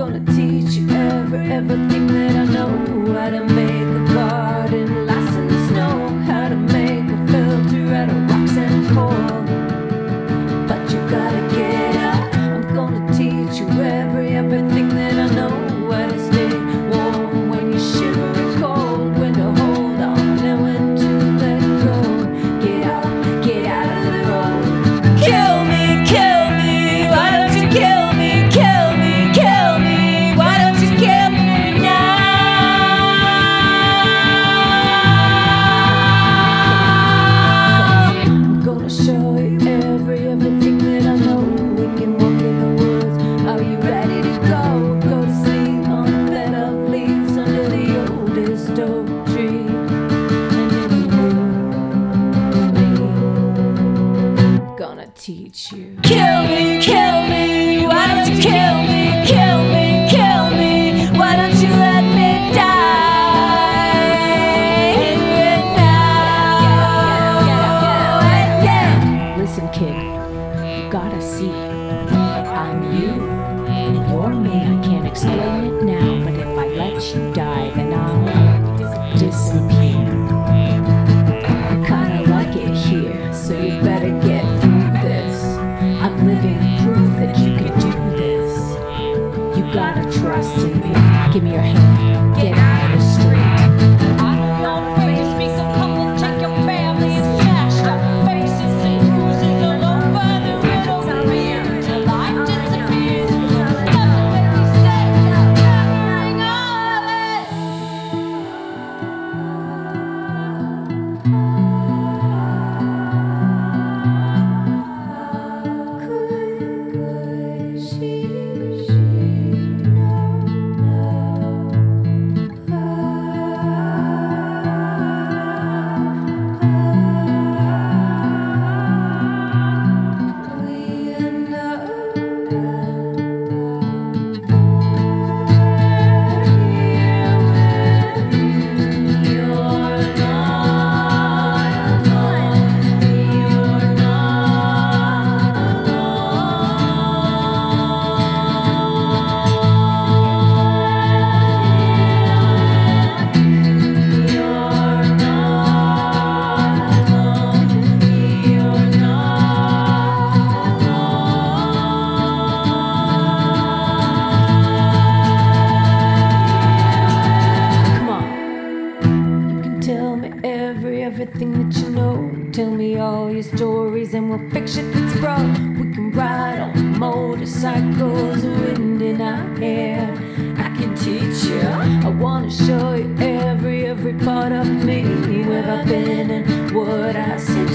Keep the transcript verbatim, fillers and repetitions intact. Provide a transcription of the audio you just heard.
gonna teach you every, everything that I know. How to make a garden last in the snow, how to make a filter out of rocks and coal. But you gotta get up. I'm gonna teach you every, everything that I know. How to stay warm when you shiver and cold, when to hold on and when to let go. Get out, get out of the road. Kill me, kill me, why don't you kill me? Kill me, kill me, why don't you kill me now? I'm gonna show you every, everything that I know. We can walk in the woods. Are you ready to go? Go to sleep on a bed of leaves under the oldest oak tree. And then you will me, gonna teach you. Kill me, kill me, why don't you kill me? Kill me, kill me, why don't you let me die now? Listen, kid, you gotta see, I'm you, and you're me. I can't explain it now, but if I let you die, then I'll disappear. I kinda like it here, so you better get through this. I'm living proof that you can do this. You gotta trust in me. Give me your hand, get out of the street. Everything that you know, tell me all your stories and we'll fix it that's broke. We can ride on motorcycles, wind in our hair. I can teach you, I wanna show you every, every part of me, where I've been and what I see.